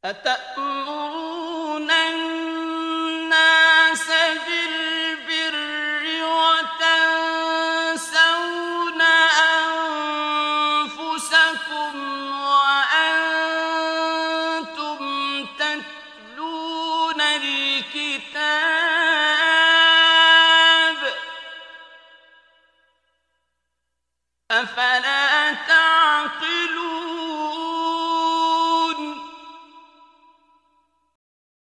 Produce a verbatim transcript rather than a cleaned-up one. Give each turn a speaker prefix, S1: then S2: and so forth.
S1: أتأمرون الناس بالبر وتنسون أنفسكم وأنتم تتلون الكتاب أفلا